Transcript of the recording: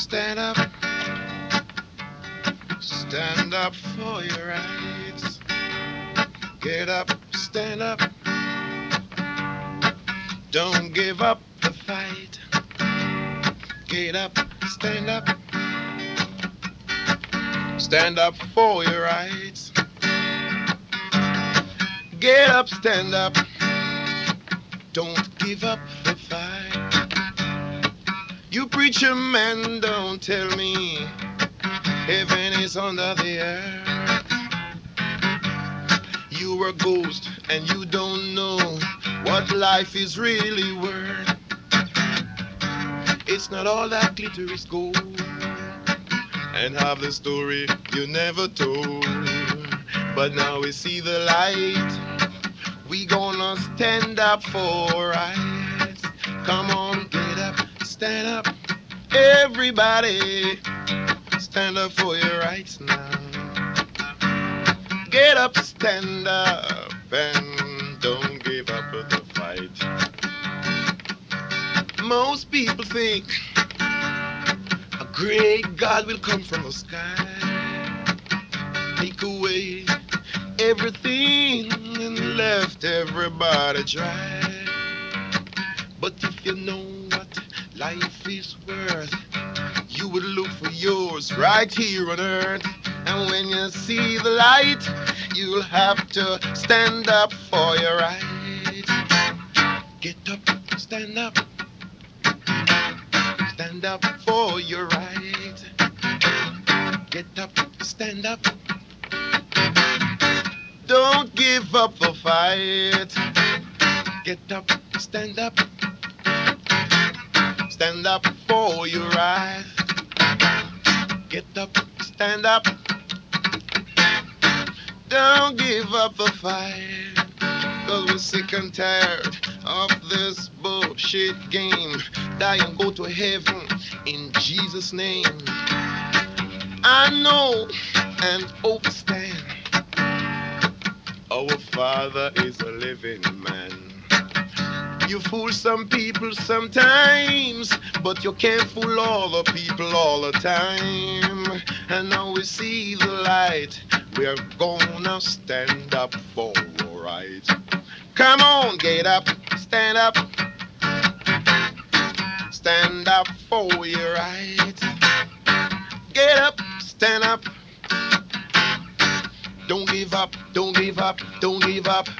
stand up, stand up for your rights. Get up, stand up, don't give up the fight. Get up, stand up for your rights. Get up, stand up, don't give up the fight. You preacher man, don't tell me heaven is under the earth. You are a ghost and you don't know what life is really worth. It's not all that glitter is gold, and half the story you never told. But now we see the light, we gonna stand up for rights. Come on, get up, stand up, everybody, stand up for your rights now. Get up, stand up, and don't give up the fight. Most people think a great God will come from the sky, take away everything and left everybody dry. But if you know what life is worth, you would look for yours right here on earth. And when you see the light, you'll have to stand up for your right. Get up, stand up for your right. Get up, stand up, don't give up the fight. Get up, stand up for your right. Get up, stand up, don't give up the fight. Cause we're sick and tired of this bullshit game. Die and go to heaven in Jesus' name. I know and understand our Father is a living man. You fool some people sometimes, but you can't fool all the people all the time. And now we see the light, we're gonna stand up for our right. Come on, get up, stand up for your right. Get up, stand up, don't give up, don't give up, don't give up.